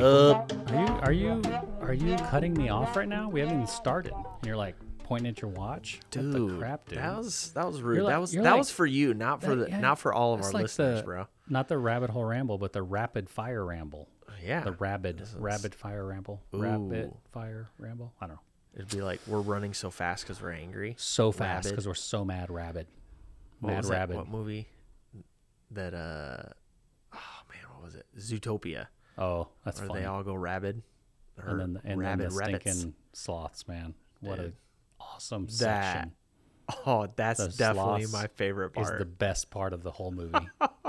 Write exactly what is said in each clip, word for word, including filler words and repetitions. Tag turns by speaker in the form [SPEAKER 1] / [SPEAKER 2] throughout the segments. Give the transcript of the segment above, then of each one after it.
[SPEAKER 1] up?
[SPEAKER 2] Are you are you are you cutting me off right now? We haven't even started. And you're like pointing at your watch.
[SPEAKER 1] Dude,
[SPEAKER 2] what the crap, dude?
[SPEAKER 1] that was that was rude.
[SPEAKER 2] You're like-
[SPEAKER 1] that was that
[SPEAKER 2] you're like-
[SPEAKER 1] was for you, not for
[SPEAKER 2] that-
[SPEAKER 1] the
[SPEAKER 2] yeah,
[SPEAKER 1] not for all of
[SPEAKER 2] that's
[SPEAKER 1] our
[SPEAKER 2] like
[SPEAKER 1] listeners,
[SPEAKER 2] the,
[SPEAKER 1] bro.
[SPEAKER 2] Not the rabbit hole ramble, but the rapid fire ramble.
[SPEAKER 1] Yeah,
[SPEAKER 2] The rabid
[SPEAKER 1] This is-
[SPEAKER 2] rapid fire ramble.
[SPEAKER 1] Ooh.
[SPEAKER 2] Rapid fire ramble. I don't know.
[SPEAKER 1] It'd be like we're running so fast because we're angry.
[SPEAKER 2] So fast
[SPEAKER 1] Rabid.
[SPEAKER 2] because we're so mad rabid.
[SPEAKER 1] What
[SPEAKER 2] Mad
[SPEAKER 1] was that?
[SPEAKER 2] rabid.
[SPEAKER 1] What movie? That uh, oh man, what was it? Zootopia.
[SPEAKER 2] Oh, that's
[SPEAKER 1] Where
[SPEAKER 2] funny.
[SPEAKER 1] they all go rabid. Or
[SPEAKER 2] and then the, and
[SPEAKER 1] rabid
[SPEAKER 2] then the
[SPEAKER 1] rabbits.
[SPEAKER 2] stinking sloths, man. What
[SPEAKER 1] Dude.
[SPEAKER 2] an awesome
[SPEAKER 1] That
[SPEAKER 2] section.
[SPEAKER 1] Oh, that's
[SPEAKER 2] The
[SPEAKER 1] definitely
[SPEAKER 2] sloths
[SPEAKER 1] my favorite
[SPEAKER 2] Is
[SPEAKER 1] part.
[SPEAKER 2] the best part of the whole movie.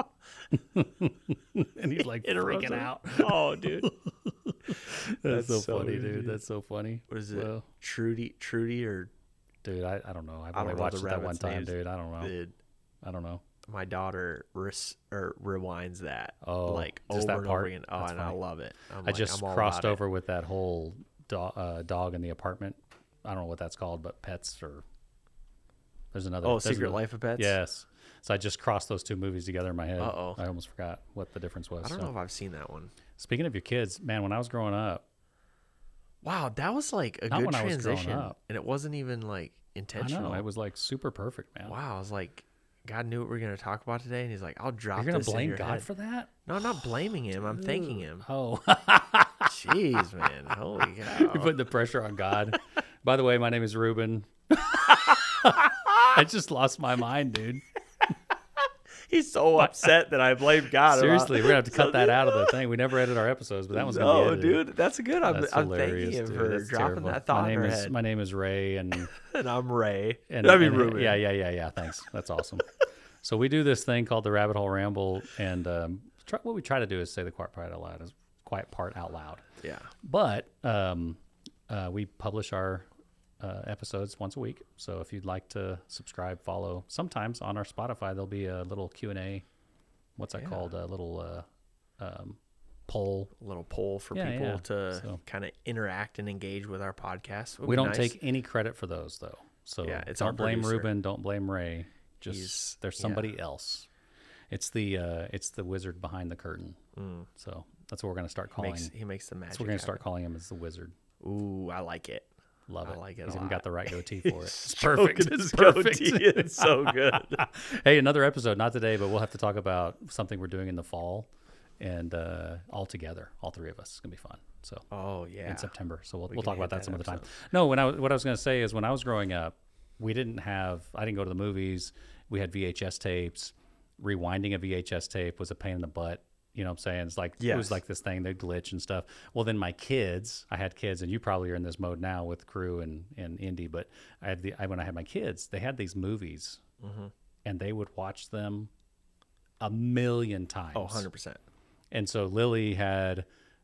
[SPEAKER 2] And he's like freaking out.
[SPEAKER 1] Oh, dude.
[SPEAKER 2] That's,
[SPEAKER 1] That's
[SPEAKER 2] so,
[SPEAKER 1] so
[SPEAKER 2] funny,
[SPEAKER 1] good,
[SPEAKER 2] dude.
[SPEAKER 1] dude.
[SPEAKER 2] That's so funny.
[SPEAKER 1] What is it?
[SPEAKER 2] Well,
[SPEAKER 1] Trudy, Trudy, or
[SPEAKER 2] dude, I, I don't know. I've
[SPEAKER 1] I
[SPEAKER 2] only
[SPEAKER 1] don't know
[SPEAKER 2] watched
[SPEAKER 1] the
[SPEAKER 2] it that one
[SPEAKER 1] rabbit's
[SPEAKER 2] time,
[SPEAKER 1] names.
[SPEAKER 2] dude. I don't know.
[SPEAKER 1] the,
[SPEAKER 2] I don't know.
[SPEAKER 1] my daughter res, or rewinds that
[SPEAKER 2] Oh,
[SPEAKER 1] like
[SPEAKER 2] just
[SPEAKER 1] over
[SPEAKER 2] that
[SPEAKER 1] and
[SPEAKER 2] part?
[SPEAKER 1] over again. Oh,
[SPEAKER 2] That's
[SPEAKER 1] and I
[SPEAKER 2] funny.
[SPEAKER 1] love it. I'm
[SPEAKER 2] I
[SPEAKER 1] like,
[SPEAKER 2] just
[SPEAKER 1] I'm all
[SPEAKER 2] crossed
[SPEAKER 1] about it.
[SPEAKER 2] over with that whole do- uh, dog in the apartment. I don't know what that's called, but pets or there's another.
[SPEAKER 1] Oh,
[SPEAKER 2] there's
[SPEAKER 1] Secret
[SPEAKER 2] another-
[SPEAKER 1] Life of Pets.
[SPEAKER 2] Yes. So I just crossed those two movies together in my head.
[SPEAKER 1] Uh-oh.
[SPEAKER 2] I almost forgot what the difference was.
[SPEAKER 1] I don't
[SPEAKER 2] so.
[SPEAKER 1] know if I've seen that one.
[SPEAKER 2] Speaking of your kids, man, when I was growing up,
[SPEAKER 1] Wow, that was like a
[SPEAKER 2] Not
[SPEAKER 1] good
[SPEAKER 2] when I was growing
[SPEAKER 1] transition,
[SPEAKER 2] up.
[SPEAKER 1] and it wasn't even like
[SPEAKER 2] I
[SPEAKER 1] intentional.
[SPEAKER 2] know it was like super perfect, man.
[SPEAKER 1] Wow, I was like, God knew what we were gonna talk about today, and He's like, I'll drop.
[SPEAKER 2] You're gonna
[SPEAKER 1] this in
[SPEAKER 2] blame
[SPEAKER 1] your
[SPEAKER 2] God
[SPEAKER 1] head.
[SPEAKER 2] for that?
[SPEAKER 1] No, I'm not blaming him. I'm thanking him.
[SPEAKER 2] Oh,
[SPEAKER 1] Jeez, man, holy
[SPEAKER 2] you're
[SPEAKER 1] cow!
[SPEAKER 2] putting the pressure on God. By the way, my name is Ruben. I just lost my mind, dude.
[SPEAKER 1] He's so upset that I blamed God.
[SPEAKER 2] Seriously, we're gonna have to cut
[SPEAKER 1] So
[SPEAKER 2] that out of the thing. We never edit our episodes, but that one's gonna
[SPEAKER 1] No,
[SPEAKER 2] be edited.
[SPEAKER 1] dude, that's good. I'm,
[SPEAKER 2] That's
[SPEAKER 1] I'm
[SPEAKER 2] hilarious,
[SPEAKER 1] thanking him
[SPEAKER 2] dude.
[SPEAKER 1] for
[SPEAKER 2] That's
[SPEAKER 1] dropping
[SPEAKER 2] terrible.
[SPEAKER 1] that thought
[SPEAKER 2] my name
[SPEAKER 1] in her
[SPEAKER 2] is
[SPEAKER 1] head.
[SPEAKER 2] my name is Ray, and
[SPEAKER 1] And I'm Ray.
[SPEAKER 2] and
[SPEAKER 1] I mean
[SPEAKER 2] and-
[SPEAKER 1] Ruben.
[SPEAKER 2] Yeah, yeah, yeah, yeah. Thanks. That's awesome. So we do this thing called the Rabbit Hole Ramble, and um, try, what we try to do is say the quiet part out loud, is quiet part out loud.
[SPEAKER 1] Yeah.
[SPEAKER 2] But um, uh, we publish our uh, episodes once a week. So if you'd like to subscribe, follow, sometimes on our Spotify there'll be a little Q and A. What's that
[SPEAKER 1] Yeah.
[SPEAKER 2] called? A little uh, um, poll.
[SPEAKER 1] A little poll for
[SPEAKER 2] Yeah,
[SPEAKER 1] people
[SPEAKER 2] yeah.
[SPEAKER 1] to
[SPEAKER 2] So-
[SPEAKER 1] kind of interact and engage with our podcast. Would
[SPEAKER 2] We
[SPEAKER 1] be
[SPEAKER 2] don't
[SPEAKER 1] nice.
[SPEAKER 2] take any credit for those though. So
[SPEAKER 1] Yeah, it's our
[SPEAKER 2] don't blame
[SPEAKER 1] producer.
[SPEAKER 2] Ruben. Don't blame Ray. Just
[SPEAKER 1] He's-
[SPEAKER 2] there's
[SPEAKER 1] yeah.
[SPEAKER 2] somebody else. It's the uh, it's the wizard behind the curtain.
[SPEAKER 1] Mm.
[SPEAKER 2] So that's what we're gonna start calling.
[SPEAKER 1] Makes, he makes the magic.
[SPEAKER 2] That's what we're gonna start
[SPEAKER 1] happen.
[SPEAKER 2] calling him as the wizard.
[SPEAKER 1] Ooh, I like it.
[SPEAKER 2] Love
[SPEAKER 1] I
[SPEAKER 2] it.
[SPEAKER 1] like it a
[SPEAKER 2] He's even
[SPEAKER 1] lot.
[SPEAKER 2] got the right goatee for it. It's
[SPEAKER 1] Stroking
[SPEAKER 2] perfect.
[SPEAKER 1] his
[SPEAKER 2] It's perfect.
[SPEAKER 1] goatee. It's so good.
[SPEAKER 2] Hey, another episode, not today, but we'll have to talk about something we're doing in the fall, and uh, all together, all three of us. It's gonna be fun. So
[SPEAKER 1] Oh yeah.
[SPEAKER 2] in September. So we'll,
[SPEAKER 1] We
[SPEAKER 2] we'll
[SPEAKER 1] can
[SPEAKER 2] talk about
[SPEAKER 1] hit
[SPEAKER 2] that some
[SPEAKER 1] that
[SPEAKER 2] other time.
[SPEAKER 1] episode.
[SPEAKER 2] No, when I was- what I was going to say is when I was growing up, we didn't have. I didn't go to the movies. We had V H S tapes. Rewinding a V H S tape was a pain in the butt. You know what I'm saying? It's like it was
[SPEAKER 1] Yes.
[SPEAKER 2] like this thing they'd glitch and stuff. Well, then my kids, I had kids, and you probably are in this mode now with Crew and and Indy. But I had the I, when I had my kids, they had these movies,
[SPEAKER 1] Mhm.
[SPEAKER 2] and they would watch them a million times.
[SPEAKER 1] Oh, one hundred percent.
[SPEAKER 2] And so Lily had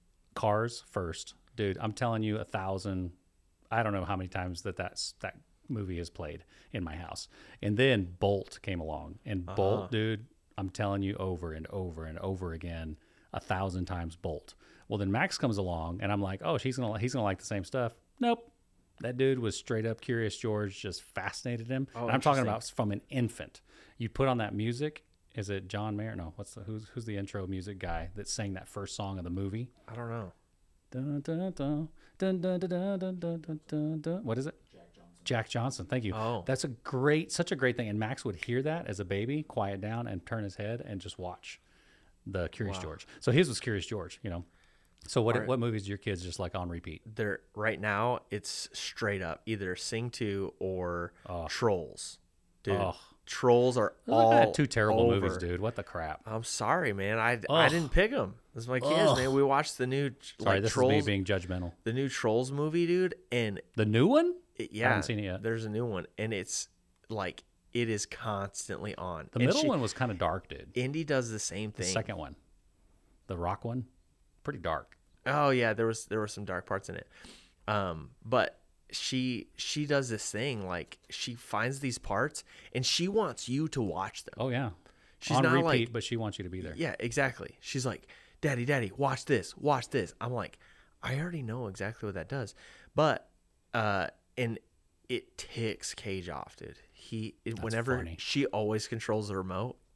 [SPEAKER 2] Cars first, dude. I'm telling you, a thousand. I don't know how many times that that's, that movie is played in my house. And then Bolt came along, and
[SPEAKER 1] Uh-huh.
[SPEAKER 2] Bolt, dude. I'm telling you, over and over and over again, a thousand times Bolt. Well, then Max comes along, and I'm like, oh, she's gonna he's gonna like the same stuff. Nope. That dude was straight up Curious George, just fascinated him.
[SPEAKER 1] Oh,
[SPEAKER 2] and I'm talking
[SPEAKER 1] interesting.
[SPEAKER 2] about from an infant. You put on that music. Is it John Mayer? No, what's the who's who's the intro music guy that sang that first song of the movie?
[SPEAKER 1] I don't know.
[SPEAKER 2] Dun, dun, dun, dun, dun, dun, dun, dun, dun, dun, dun. What is it? Jack Johnson. Jack Johnson. Thank you.
[SPEAKER 1] Oh.
[SPEAKER 2] That's a great, such a great thing. And Max would hear that as a baby, quiet down, and turn his head and just watch the Curious
[SPEAKER 1] Wow.
[SPEAKER 2] George. So his was Curious George, you know. So what
[SPEAKER 1] Alright.
[SPEAKER 2] what movies do your kids just like on repeat?
[SPEAKER 1] They're right now. It's straight up either Sing two or
[SPEAKER 2] Oh.
[SPEAKER 1] Trolls. Dude,
[SPEAKER 2] Oh.
[SPEAKER 1] Trolls are
[SPEAKER 2] Those
[SPEAKER 1] all
[SPEAKER 2] are two terrible
[SPEAKER 1] over.
[SPEAKER 2] movies, dude. What the crap?
[SPEAKER 1] I'm sorry, man. I, I
[SPEAKER 2] Ugh.
[SPEAKER 1] didn't pick them. This is my kids,
[SPEAKER 2] Ugh.
[SPEAKER 1] man. We watched the new
[SPEAKER 2] Sorry,
[SPEAKER 1] like
[SPEAKER 2] this
[SPEAKER 1] Trolls,
[SPEAKER 2] is me being judgmental.
[SPEAKER 1] the new Trolls movie, dude, and
[SPEAKER 2] The new one?
[SPEAKER 1] it, yeah,
[SPEAKER 2] haven't seen it yet.
[SPEAKER 1] There's a new one, and it's like it is constantly on.
[SPEAKER 2] The
[SPEAKER 1] And
[SPEAKER 2] middle
[SPEAKER 1] she-
[SPEAKER 2] one was kind of dark, dude.
[SPEAKER 1] Indy does the same
[SPEAKER 2] The
[SPEAKER 1] thing.
[SPEAKER 2] second one, the rock one, pretty dark.
[SPEAKER 1] Oh yeah, there was there were some dark parts in it. Um, but she she does this thing like she finds these parts and she wants you to watch them.
[SPEAKER 2] Oh yeah,
[SPEAKER 1] She's
[SPEAKER 2] on
[SPEAKER 1] not
[SPEAKER 2] repeat,
[SPEAKER 1] like
[SPEAKER 2] but she wants you to be there.
[SPEAKER 1] yeah, exactly. She's like, "Daddy, Daddy, watch this, watch this." I'm like, I already know exactly what that does, but uh, and it ticks Cage off, dude. He it,
[SPEAKER 2] That's
[SPEAKER 1] whenever
[SPEAKER 2] funny.
[SPEAKER 1] she always controls the remote,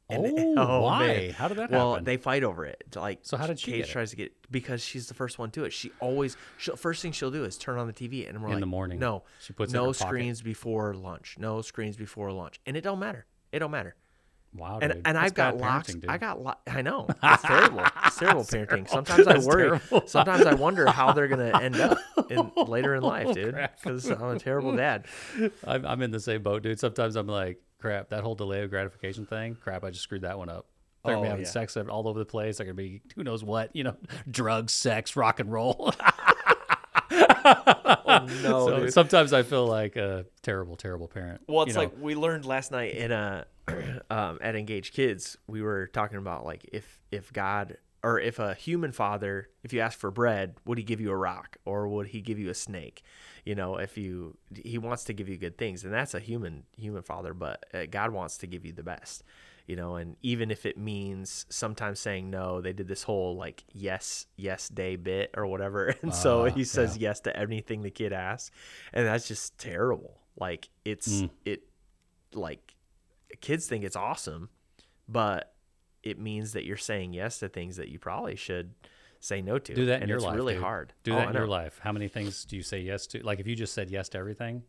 [SPEAKER 1] And
[SPEAKER 2] Oh, why?
[SPEAKER 1] man.
[SPEAKER 2] How did that
[SPEAKER 1] Well,
[SPEAKER 2] happen?
[SPEAKER 1] they fight over it. Like,
[SPEAKER 2] So how did she
[SPEAKER 1] Cage
[SPEAKER 2] get it?
[SPEAKER 1] tries to get because she's the first one to it. She always she'll, first thing she'll do is turn on the T V, and we're
[SPEAKER 2] In
[SPEAKER 1] like,
[SPEAKER 2] the morning.
[SPEAKER 1] no,
[SPEAKER 2] She puts it in
[SPEAKER 1] no
[SPEAKER 2] her pocket.
[SPEAKER 1] screens before lunch, no screens before lunch, and it don't matter. It don't matter.
[SPEAKER 2] Wow,
[SPEAKER 1] And
[SPEAKER 2] dude.
[SPEAKER 1] and
[SPEAKER 2] That's
[SPEAKER 1] I've got
[SPEAKER 2] bad
[SPEAKER 1] locks.
[SPEAKER 2] parenting, dude.
[SPEAKER 1] I got. Lo- I know it's terrible. It's terrible parenting. Sometimes I
[SPEAKER 2] That's
[SPEAKER 1] worry.
[SPEAKER 2] terrible.
[SPEAKER 1] Sometimes I wonder how they're gonna end up in later in life,
[SPEAKER 2] Oh,
[SPEAKER 1] dude.
[SPEAKER 2] crap.
[SPEAKER 1] Because I'm a terrible dad.
[SPEAKER 2] I'm, I'm in the same boat, dude. Sometimes I'm like, crap, that whole delay of gratification thing, crap, I just screwed that one up. They're gonna
[SPEAKER 1] Oh,
[SPEAKER 2] be having
[SPEAKER 1] yeah.
[SPEAKER 2] sex all over the place. They're gonna be who knows what, you know, drugs, sex, rock and roll.
[SPEAKER 1] Oh no,
[SPEAKER 2] so
[SPEAKER 1] dude.
[SPEAKER 2] sometimes I feel like a terrible, terrible parent.
[SPEAKER 1] Well, it's
[SPEAKER 2] you know?
[SPEAKER 1] like we learned last night in a um, at Engaged Kids. We were talking about like if if God or if a human father, if you ask for bread, would he give you a rock or would he give you a snake? You know, if you he wants to give you good things, and that's a human human father, but uh, God wants to give you the best. You know, and even if it means sometimes saying no, they did this whole like yes, yes day bit or whatever. And so
[SPEAKER 2] Ah,
[SPEAKER 1] he says
[SPEAKER 2] yeah.
[SPEAKER 1] yes to anything the kid asks. And that's just terrible. Like it's,
[SPEAKER 2] Mm.
[SPEAKER 1] it like kids think it's awesome, but it means that you're saying yes to things that you probably should say no to.
[SPEAKER 2] Do that in
[SPEAKER 1] and
[SPEAKER 2] your
[SPEAKER 1] it's
[SPEAKER 2] life.
[SPEAKER 1] really
[SPEAKER 2] dude.
[SPEAKER 1] hard.
[SPEAKER 2] Do
[SPEAKER 1] Oh,
[SPEAKER 2] that
[SPEAKER 1] I
[SPEAKER 2] in your
[SPEAKER 1] know.
[SPEAKER 2] life. How many things do you say yes to? Like if you just said yes to everything,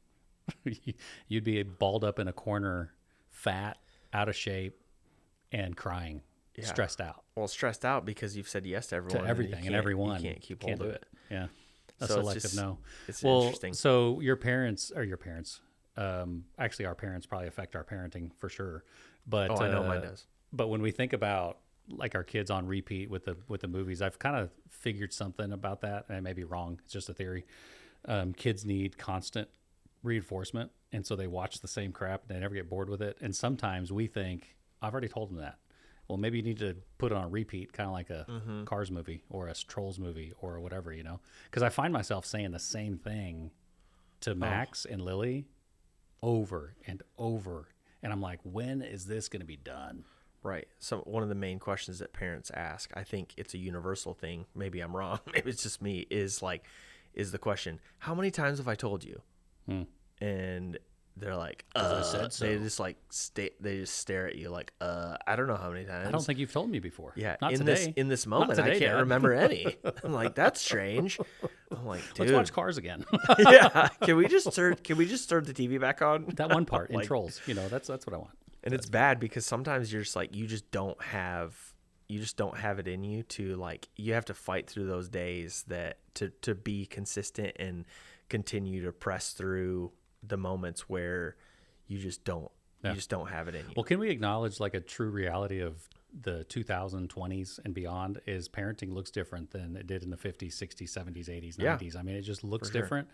[SPEAKER 2] you'd be balled up in a corner, fat, out of shape, and crying,
[SPEAKER 1] Yeah.
[SPEAKER 2] stressed out
[SPEAKER 1] Well, stressed out because you've said yes to everyone.
[SPEAKER 2] to everything and
[SPEAKER 1] can't-
[SPEAKER 2] everyone.
[SPEAKER 1] You can't keep
[SPEAKER 2] Can't
[SPEAKER 1] hold
[SPEAKER 2] do
[SPEAKER 1] of it.
[SPEAKER 2] Yeah. A
[SPEAKER 1] So it's
[SPEAKER 2] selective
[SPEAKER 1] just-
[SPEAKER 2] no.
[SPEAKER 1] It's
[SPEAKER 2] Well,
[SPEAKER 1] interesting.
[SPEAKER 2] so your parents or your parents, um, actually our parents probably affect our parenting for sure. But
[SPEAKER 1] Oh, I know
[SPEAKER 2] uh,
[SPEAKER 1] mine does.
[SPEAKER 2] But when we think about like our kids on repeat with the with the movies, I've kind of figured something about that. And I may be wrong. It's just a theory. Um, kids need constant reinforcement, and so they watch the same crap and they never get bored with it. And sometimes we think, I've already told them that. Well, maybe you need to put it on repeat, kind of like a
[SPEAKER 1] Mm-hmm.
[SPEAKER 2] Cars movie or a Trolls movie or whatever, you know? Because I find myself saying the same thing to Max and Lily over and over. And I'm like, when is this going to be done?
[SPEAKER 1] Right. So one of the main questions that parents ask, I think it's a universal thing. Maybe I'm wrong. Maybe it's just me. Is like, is the question, how many times have I told you?
[SPEAKER 2] Hmm.
[SPEAKER 1] And they're like,
[SPEAKER 2] 'Cause I
[SPEAKER 1] uh,
[SPEAKER 2] said so.
[SPEAKER 1] they just like stay. They just stare at you like, uh, I don't know how many times.
[SPEAKER 2] I don't think you've told me before.
[SPEAKER 1] Yeah,
[SPEAKER 2] Not
[SPEAKER 1] in
[SPEAKER 2] today.
[SPEAKER 1] this in this moment,
[SPEAKER 2] today,
[SPEAKER 1] I can't
[SPEAKER 2] Dad.
[SPEAKER 1] remember any. I'm like, that's strange. I'm like, dude,
[SPEAKER 2] Let's watch Cars again.
[SPEAKER 1] yeah. Can we just turn? Can we just turn the T V back on?
[SPEAKER 2] That one part in
[SPEAKER 1] Like-
[SPEAKER 2] Trolls, you know, that's that's what I want.
[SPEAKER 1] And it's bad because sometimes you're just like you just don't have you just don't have it in you to like you have to fight through those days that to to be consistent and continue to press through the moments where you just don't
[SPEAKER 2] Yeah.
[SPEAKER 1] you just don't have it in you.
[SPEAKER 2] Well, can we acknowledge like a true reality of the two thousand twenties and beyond is parenting looks different than it did in the fifties, sixties, seventies, eighties,
[SPEAKER 1] Yeah.
[SPEAKER 2] nineties. I mean, it just looks
[SPEAKER 1] For sure.
[SPEAKER 2] different.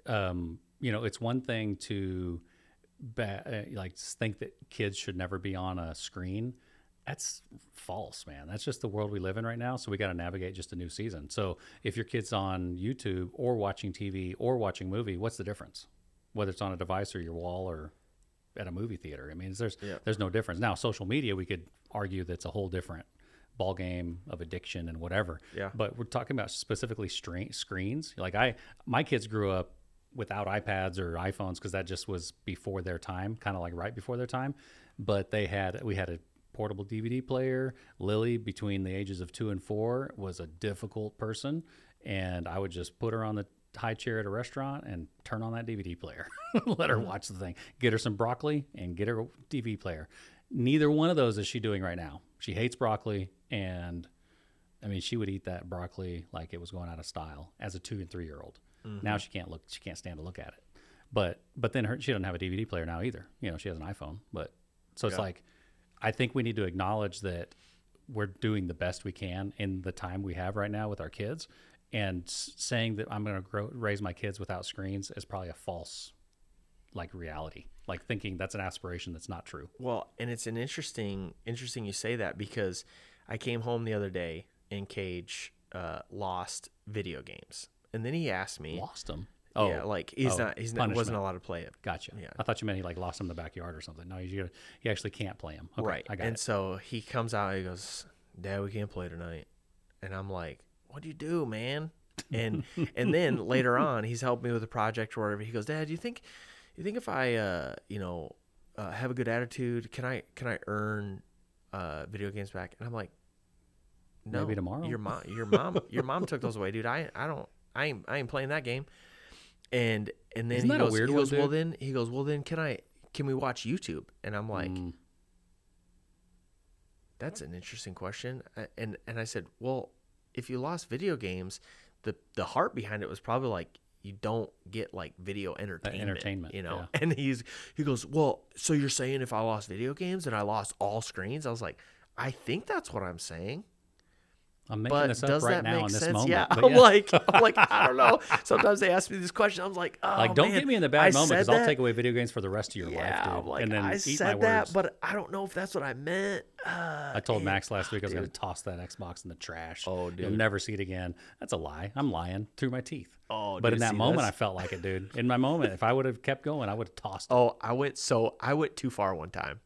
[SPEAKER 2] Um, you know, it's one thing to ba- uh, like think that kids should never be on a screen. That's false, man. That's just the world we live in right now. So we got to navigate just a new season. So if your kid's on YouTube or watching T V or watching movie, what's the difference? Whether it's on a device or your wall or at a movie theater. I mean, there's
[SPEAKER 1] Yeah.
[SPEAKER 2] there's no difference. Now, social media, we could argue that's a whole different ball game of addiction and whatever.
[SPEAKER 1] Yeah.
[SPEAKER 2] But we're talking about specifically stre- screens. Like I, my kids grew up without iPads or iPhones because that just was before their time, kind of like right before their time. But they had, we had a portable D V D player. Lily, between the ages of two and four, was a difficult person, and I would just put her on the high chair at a restaurant and turn on that D V D player, let her watch the thing, get her some broccoli and get her a D V D player. Neither one of those is she doing right now. She hates broccoli, and I mean, she would eat that broccoli like it was going out of style as a two and three year old.
[SPEAKER 1] Mm-hmm.
[SPEAKER 2] Now she can't look, she can't stand to look at it. But but then her, she doesn't have a D V D player now either. You know, she has an iPhone. But so it's
[SPEAKER 1] Yeah.
[SPEAKER 2] like, I think we need to acknowledge that we're doing the best we can in the time we have right now with our kids. And s- saying that I'm going to grow, raise my kids without screens is probably a false, like, reality. Like thinking that's an aspiration that's not true.
[SPEAKER 1] Well, and it's an interesting interesting you say that because I came home the other day and Cage uh, lost video games, and then he asked me,
[SPEAKER 2] Lost them.
[SPEAKER 1] yeah, like he's
[SPEAKER 2] oh,
[SPEAKER 1] not he's not, wasn't
[SPEAKER 2] punishment.
[SPEAKER 1] allowed to play it,
[SPEAKER 2] Gotcha.
[SPEAKER 1] Yeah.
[SPEAKER 2] I thought you meant he like lost them in the backyard or something. No, he, he actually can't play them. Okay,
[SPEAKER 1] right?
[SPEAKER 2] I got
[SPEAKER 1] and
[SPEAKER 2] it.
[SPEAKER 1] so he comes out, he goes, "Dad, we can't play tonight," and I'm like, "What do you do, man?" And and then later on, he's helped me with a project or whatever. He goes, "Dad, do you think you think if I uh you know uh, have a good attitude, can I can I earn uh, video games back, and I'm like, no,
[SPEAKER 2] Maybe tomorrow.
[SPEAKER 1] Your mom, your mom, your mom took those away, dude. I, I don't, I ain't, I ain't playing that game. And and then
[SPEAKER 2] Isn't
[SPEAKER 1] he
[SPEAKER 2] that a
[SPEAKER 1] goes,
[SPEAKER 2] weird
[SPEAKER 1] he
[SPEAKER 2] one,
[SPEAKER 1] goes, well
[SPEAKER 2] dude?
[SPEAKER 1] then he goes, well then can I, can we watch YouTube? And I'm like,
[SPEAKER 2] Mm.
[SPEAKER 1] that's an interesting question. Uh, And and I said, well, if you lost video games, the the heart behind it was probably like you don't get like video entertainment,
[SPEAKER 2] entertainment,
[SPEAKER 1] you know.
[SPEAKER 2] yeah.
[SPEAKER 1] And he's he goes, well, so you're saying if I lost video games and I lost all screens? I was like, I think that's what I'm saying.
[SPEAKER 2] I'm making
[SPEAKER 1] But
[SPEAKER 2] this up
[SPEAKER 1] does
[SPEAKER 2] right
[SPEAKER 1] that
[SPEAKER 2] now
[SPEAKER 1] make
[SPEAKER 2] in this
[SPEAKER 1] sense?
[SPEAKER 2] moment.
[SPEAKER 1] Yeah,
[SPEAKER 2] but
[SPEAKER 1] I'm like, I'm like, I don't know. Sometimes they ask me this question. I'm like, oh,
[SPEAKER 2] like, don't
[SPEAKER 1] man,
[SPEAKER 2] get me in the
[SPEAKER 1] I
[SPEAKER 2] bad moment
[SPEAKER 1] said
[SPEAKER 2] because I'll
[SPEAKER 1] that.
[SPEAKER 2] take away video games for the rest of your
[SPEAKER 1] Yeah,
[SPEAKER 2] life, dude.
[SPEAKER 1] I'm like,
[SPEAKER 2] and then
[SPEAKER 1] I
[SPEAKER 2] eat my
[SPEAKER 1] said that,
[SPEAKER 2] words.
[SPEAKER 1] but I don't know if that's what I meant. Uh,
[SPEAKER 2] I told
[SPEAKER 1] and-
[SPEAKER 2] Max last week I was going to
[SPEAKER 1] dude.
[SPEAKER 2] toss that Xbox in the trash.
[SPEAKER 1] Oh,
[SPEAKER 2] You'll
[SPEAKER 1] dude.
[SPEAKER 2] never see it again. That's a lie. I'm lying through my teeth.
[SPEAKER 1] Oh,
[SPEAKER 2] but
[SPEAKER 1] dude,
[SPEAKER 2] in that
[SPEAKER 1] see,
[SPEAKER 2] moment, I
[SPEAKER 1] that's-
[SPEAKER 2] felt like it, dude. In my moment, if I would have kept going, I would have tossed it.
[SPEAKER 1] Oh, I went so I went too far one time.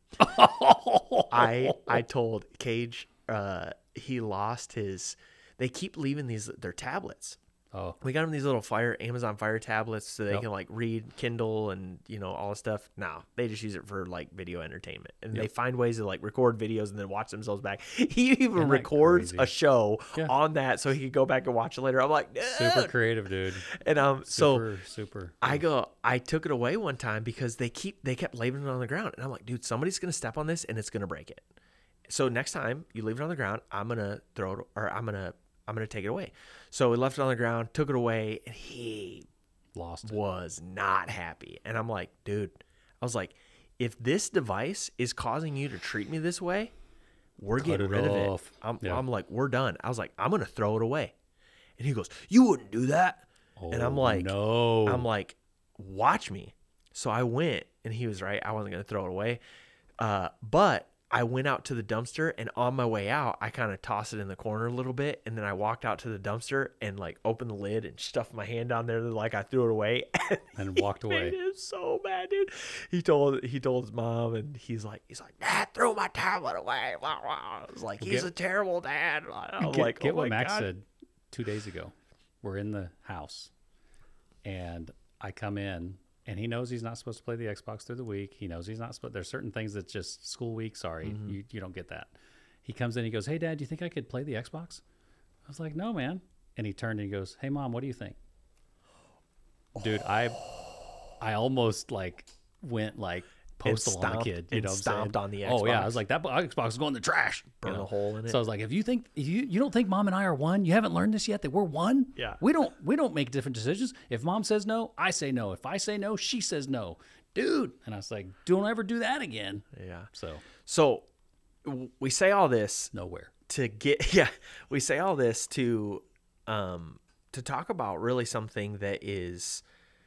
[SPEAKER 1] I I told Cage uh, he lost his. They keep leaving these their tablets.
[SPEAKER 2] Oh,
[SPEAKER 1] We got him these little Fire Amazon Fire tablets so they
[SPEAKER 2] Yep.
[SPEAKER 1] can like read Kindle and you know all this stuff. No, they just use it for like video entertainment, and they
[SPEAKER 2] Yep.
[SPEAKER 1] find ways to like record videos and then watch themselves back. He even
[SPEAKER 2] Isn't that
[SPEAKER 1] records
[SPEAKER 2] crazy?
[SPEAKER 1] a show
[SPEAKER 2] Yeah.
[SPEAKER 1] on that so he could go back and watch it later. I'm like, Dude.
[SPEAKER 2] super creative, dude.
[SPEAKER 1] And um, so
[SPEAKER 2] Super, super.
[SPEAKER 1] I go, I took it away one time because they keep they kept leaving it on the ground, and I'm like, dude, somebody's gonna step on this and it's gonna break it. So next time you leave it on the ground, I'm gonna throw it or I'm gonna I'm gonna take it away. So we left it on the ground, took it away, and he
[SPEAKER 2] Lost it.
[SPEAKER 1] was not happy. And I'm like, dude, I was like, if this device is causing you to treat me this way, we're
[SPEAKER 2] Cut
[SPEAKER 1] getting
[SPEAKER 2] it
[SPEAKER 1] rid of it.
[SPEAKER 2] off.
[SPEAKER 1] I'm,
[SPEAKER 2] Yeah.
[SPEAKER 1] I'm like, we're done. I was like, I'm gonna throw it away. And he goes, you wouldn't do that. and I'm
[SPEAKER 2] Oh,
[SPEAKER 1] like,
[SPEAKER 2] no.
[SPEAKER 1] I'm like, watch me. So I went, and he was right. I wasn't gonna throw it away, uh, but I went out to the dumpster, and on my way out, I kind of tossed it in the corner a little bit, and then I walked out to the dumpster and like opened the lid and stuffed my hand down there like I threw it away,
[SPEAKER 2] And walked
[SPEAKER 1] he
[SPEAKER 2] away.
[SPEAKER 1] made him so mad, dude. He told he told his mom, and he's like, he's like, Dad, threw my tablet away. Blah, blah. I was like, he's
[SPEAKER 2] Get-
[SPEAKER 1] a terrible dad. I'm
[SPEAKER 2] get,
[SPEAKER 1] like,
[SPEAKER 2] get
[SPEAKER 1] oh
[SPEAKER 2] what
[SPEAKER 1] my
[SPEAKER 2] Max
[SPEAKER 1] God.
[SPEAKER 2] said two days ago. We're in the house, and I come in, and he knows he's not supposed to play the Xbox through the week. He knows he's not supposed. There's certain things that's just school week. Sorry,
[SPEAKER 1] Mm-hmm.
[SPEAKER 2] you you don't get that. He comes in, he goes, "Hey, Dad, do you think I could play the Xbox?" I was like, "No, man." And he turned and he goes, "Hey, Mom, what do you think?" Dude, I I almost like went like postal on the
[SPEAKER 1] stomped-
[SPEAKER 2] kid. You
[SPEAKER 1] and
[SPEAKER 2] know, what I'm
[SPEAKER 1] stomped
[SPEAKER 2] saying?
[SPEAKER 1] on the
[SPEAKER 2] Oh yeah, I
[SPEAKER 1] Xbox.
[SPEAKER 2] was like, that Xbox is going in the trash. you
[SPEAKER 1] Burn
[SPEAKER 2] know?
[SPEAKER 1] a hole in it.
[SPEAKER 2] So I was like, if you think if you you don't think Mom and I are one, you haven't learned this yet that we're one.
[SPEAKER 1] Yeah.
[SPEAKER 2] We don't we don't make different decisions. If Mom says no, I say no. If I say no, she says no, dude. And I was like, don't ever do that again.
[SPEAKER 1] yeah.
[SPEAKER 2] So
[SPEAKER 1] So w- we say all this
[SPEAKER 2] nowhere.
[SPEAKER 1] to get yeah we say all this to um to talk about really something that is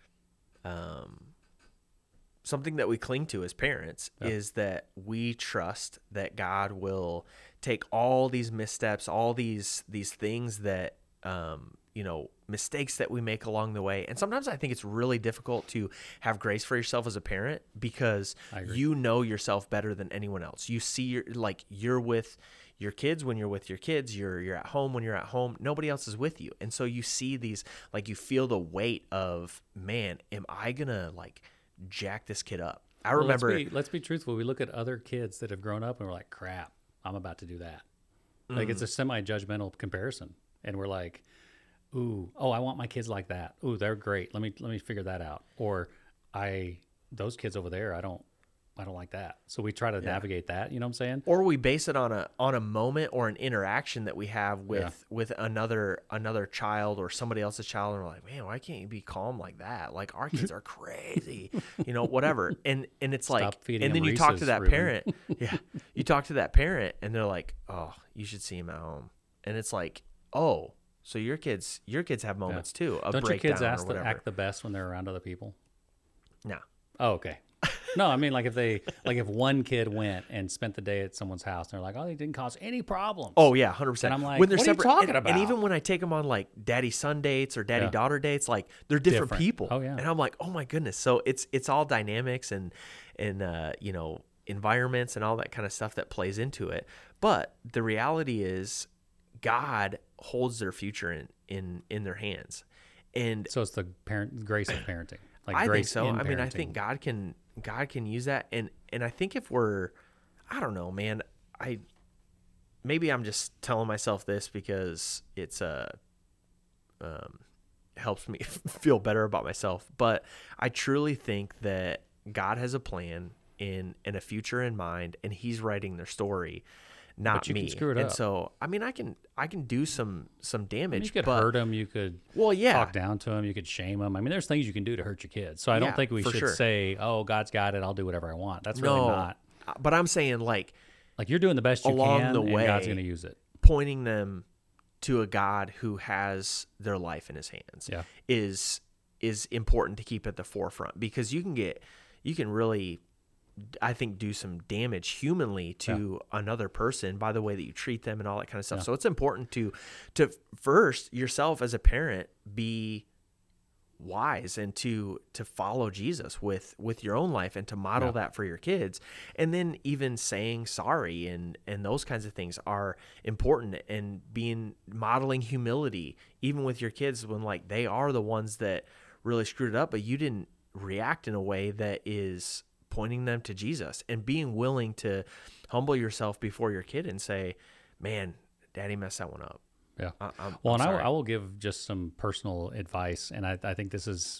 [SPEAKER 1] um something that we cling to as parents
[SPEAKER 2] Yeah.
[SPEAKER 1] is that we trust that God will take all these missteps, all these these things that um you know mistakes that we make along the way. And sometimes I think it's really difficult to have grace for yourself as a parent because
[SPEAKER 2] I agree.
[SPEAKER 1] you know yourself better than anyone else. You see your like you're with your kids when you're with your kids, you're you're at home when you're at home, nobody else is with you. And so you see these like you feel the weight of, man, am I going to like jack this kid up? I
[SPEAKER 2] Well,
[SPEAKER 1] remember
[SPEAKER 2] let's be, let's be truthful. We look at other kids that have grown up and we're like, crap, I'm about to do that. Like
[SPEAKER 1] Mm.
[SPEAKER 2] it's a semi-judgmental comparison, and we're like, ooh, oh, I want my kids like that. Ooh, they're great. Let me let me figure that out. Or I those kids over there, I don't I don't like that. So we try to navigate that. You know what I'm saying?
[SPEAKER 1] or we base it on a on a moment or an interaction that we have with
[SPEAKER 2] Yeah.
[SPEAKER 1] with another another child or somebody else's child, and we're like, man, why can't you be calm like that? Like our kids are crazy, you know, whatever. And and it's
[SPEAKER 2] Stop
[SPEAKER 1] like,
[SPEAKER 2] feeding
[SPEAKER 1] and then
[SPEAKER 2] them
[SPEAKER 1] you talk to
[SPEAKER 2] Reese's,
[SPEAKER 1] that
[SPEAKER 2] Ruben.
[SPEAKER 1] parent, yeah, you talk to that parent, and they're like, oh, you should see him at home, and it's like, oh, so your kids your kids have moments too, of
[SPEAKER 2] Don't your
[SPEAKER 1] breakdown
[SPEAKER 2] kids ask
[SPEAKER 1] or
[SPEAKER 2] to
[SPEAKER 1] whatever.
[SPEAKER 2] act the best when they're around other people?
[SPEAKER 1] No.
[SPEAKER 2] Oh, okay. No, I mean like if they like if one kid went and spent the day at someone's house and they're like, oh, they didn't cause any problems.
[SPEAKER 1] Oh yeah, hundred percent.
[SPEAKER 2] And I'm like,
[SPEAKER 1] when they're
[SPEAKER 2] what are you
[SPEAKER 1] separate,
[SPEAKER 2] talking
[SPEAKER 1] and,
[SPEAKER 2] about?
[SPEAKER 1] and even when I take them on like daddy son dates or daddy
[SPEAKER 2] Yeah.
[SPEAKER 1] daughter dates, like they're different,
[SPEAKER 2] Different.
[SPEAKER 1] people.
[SPEAKER 2] Oh, yeah.
[SPEAKER 1] And I'm like, oh my goodness. So it's it's all dynamics and and uh, you know environments and all that kind of stuff that plays into it. But the reality is, God holds their future in in in their hands, and
[SPEAKER 2] So it's the parent grace of parenting. Like
[SPEAKER 1] I think
[SPEAKER 2] grace
[SPEAKER 1] so.
[SPEAKER 2] in
[SPEAKER 1] I mean, I
[SPEAKER 2] parenting.
[SPEAKER 1] think God can God can use that, and and I think if we're, I don't know, man. I maybe I'm just telling myself this because it's uh, um, helps me feel better about myself. But I truly think that God has a plan in in a future in mind, and He's writing their story, not
[SPEAKER 2] But you
[SPEAKER 1] me.
[SPEAKER 2] can screw it
[SPEAKER 1] and
[SPEAKER 2] up.
[SPEAKER 1] so, I mean, I can I can do some some
[SPEAKER 2] I
[SPEAKER 1] damage.
[SPEAKER 2] mean, you could
[SPEAKER 1] but,
[SPEAKER 2] hurt them. You could
[SPEAKER 1] Well, yeah,
[SPEAKER 2] talk down to them. You could shame them. I mean, there's things you can do to hurt your kids. So I don't
[SPEAKER 1] Yeah,
[SPEAKER 2] think we
[SPEAKER 1] for
[SPEAKER 2] should
[SPEAKER 1] sure.
[SPEAKER 2] say, "Oh, God's got it. I'll do whatever I want." That's really
[SPEAKER 1] no.
[SPEAKER 2] not.
[SPEAKER 1] But I'm saying like
[SPEAKER 2] Like you're doing the best you
[SPEAKER 1] Along
[SPEAKER 2] can,
[SPEAKER 1] the
[SPEAKER 2] and
[SPEAKER 1] way-
[SPEAKER 2] God's going to use it.
[SPEAKER 1] pointing them to a God who has their life in His hands
[SPEAKER 2] Yeah.
[SPEAKER 1] is is important to keep at the forefront, because you can get you can really, I think, do some damage humanly to another person by the way that you treat them and all that kind of stuff.
[SPEAKER 2] Yeah.
[SPEAKER 1] So it's important to to first yourself as a parent be wise and to to follow Jesus with with your own life and to model
[SPEAKER 2] Yeah.
[SPEAKER 1] that for your kids. And then even saying sorry and and those kinds of things are important, and being modeling humility even with your kids when like they are the ones that really screwed it up, but you didn't react in a way that is pointing them to Jesus, and being willing to humble yourself before your kid and say, man, daddy messed that one up.
[SPEAKER 2] Yeah.
[SPEAKER 1] I, I'm,
[SPEAKER 2] Well,
[SPEAKER 1] I'm
[SPEAKER 2] and I,
[SPEAKER 1] sorry.
[SPEAKER 2] will- I will give just some personal advice, and I, I think this is,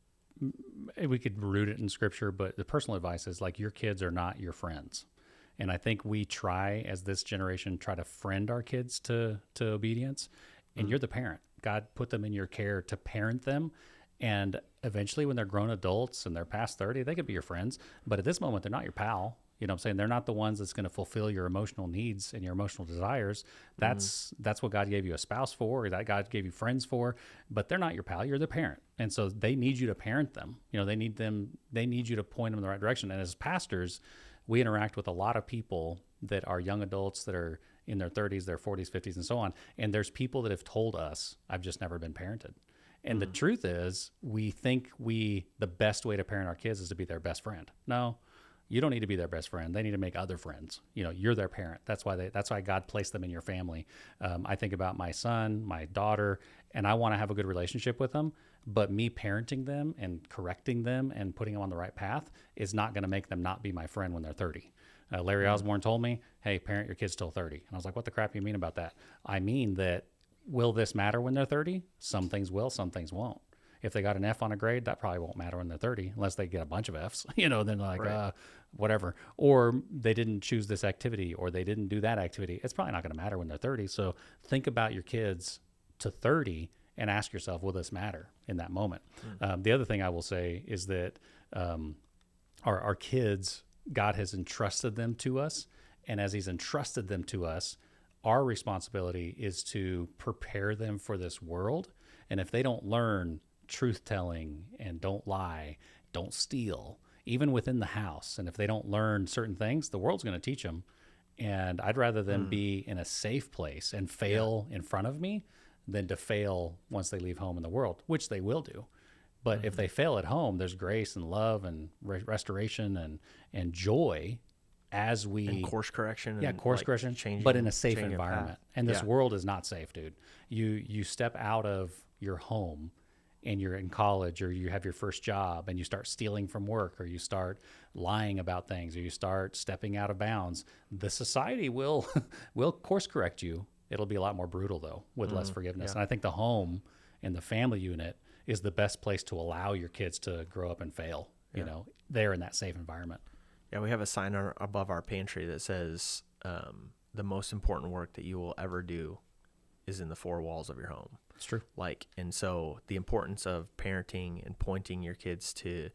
[SPEAKER 2] we could root it in scripture, but the personal advice is like your kids are not your friends. And I think we try, as this generation, try to friend our kids to, to obedience, and you're the parent. God put them in your care to parent them. And eventually when they're grown adults and they're past thirty, they could be your friends. But at this moment, they're not your pal. You know what I'm saying? They're not the ones that's going to fulfill your emotional needs and your emotional desires. That's that's what God gave you a spouse for, or that God gave you friends for, but they're not your pal. You're the parent. And so they need you to parent them. You know, they need them, they need you to point them in the right direction. And as pastors, we interact with a lot of people that are young adults that are in their thirties, their forties, fifties, and so on. And there's people that have told us, I've just never been parented. And the truth is, we think we the best way to parent our kids is to be their best friend. No, you don't need to be their best friend. They need to make other friends. You know, you're their parent. That's why they. That's why God placed them in your family. Um, I think about my son, my daughter, and I want to have a good relationship with them. But me parenting them and correcting them and putting them on the right path is not going to make them not be my friend when they're thirty. Uh, Larry Osborne told me, "Hey, parent your kids till thirty." And I was like, "What the crap do you mean about that?" I mean that. Will this matter when they're thirty? Some things will, some things won't. If they got an F on a grade, that probably won't matter when they're thirty, unless they get a bunch of Fs, you know, then like,
[SPEAKER 1] Right.
[SPEAKER 2] uh, whatever. Or they didn't choose this activity, or they didn't do that activity. It's probably not going to matter when they're thirty. So think about your kids to thirty and ask yourself, will this matter in that moment? Mm. Um, the other thing I will say is that um, our, our kids, God has entrusted them to us. And as He's entrusted them to us, our responsibility is to prepare them for this world. And if they don't learn truth telling and don't lie, don't steal, even within the house, and if they don't learn certain things, the world's going to teach them. And I'd rather them mm. be in a safe place and fail yeah. in front of me than to fail once they leave home in the world, which they will do. But mm-hmm. if they fail at home, there's grace and love and re- restoration and, and joy as we
[SPEAKER 1] and course correction,
[SPEAKER 2] yeah,
[SPEAKER 1] and
[SPEAKER 2] course
[SPEAKER 1] like
[SPEAKER 2] correction,
[SPEAKER 1] changing,
[SPEAKER 2] but in a safe environment.
[SPEAKER 1] Path.
[SPEAKER 2] And this
[SPEAKER 1] yeah.
[SPEAKER 2] world is not safe, dude. You you step out of your home, and you're in college, or you have your first job, and you start stealing from work, or you start lying about things, or you start stepping out of bounds. The society will will course correct you. It'll be a lot more brutal though, with mm, less forgiveness. Yeah. And I think the home and the family unit is the best place to allow your kids to grow up and fail. Yeah. You know, they're in that safe environment.
[SPEAKER 1] Yeah, we have a sign on, above our pantry that says um, the most important work that you will ever do is in the four walls of your home.
[SPEAKER 2] It's true.
[SPEAKER 1] Like, and so the importance of parenting and pointing your kids to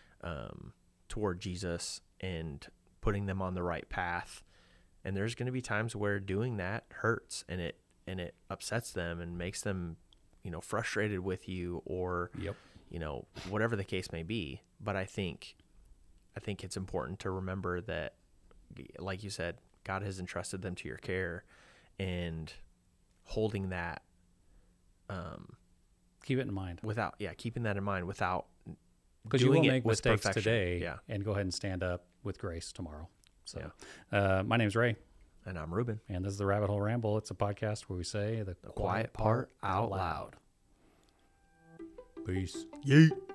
[SPEAKER 1] um, toward Jesus and putting them on the right path. And there's going to be times where doing that hurts and it and it upsets them and makes them, you know, frustrated with you or,
[SPEAKER 2] yep.
[SPEAKER 1] you know, whatever the case may be. But I think. I think it's important to remember that, like you said, God has entrusted them to your care, and holding that, um,
[SPEAKER 2] keep it in mind
[SPEAKER 1] without, yeah, keeping that in mind without
[SPEAKER 2] because you will make mistakes
[SPEAKER 1] perfection.
[SPEAKER 2] today,
[SPEAKER 1] yeah.
[SPEAKER 2] and go ahead and stand up with grace tomorrow. So,
[SPEAKER 1] yeah.
[SPEAKER 2] uh, my name's Ray,
[SPEAKER 1] and I'm Ruben,
[SPEAKER 2] and this is the Rabbit Hole Ramble. It's a podcast where we say the,
[SPEAKER 1] the quiet, quiet part out loud.
[SPEAKER 2] Peace.
[SPEAKER 1] Yeet.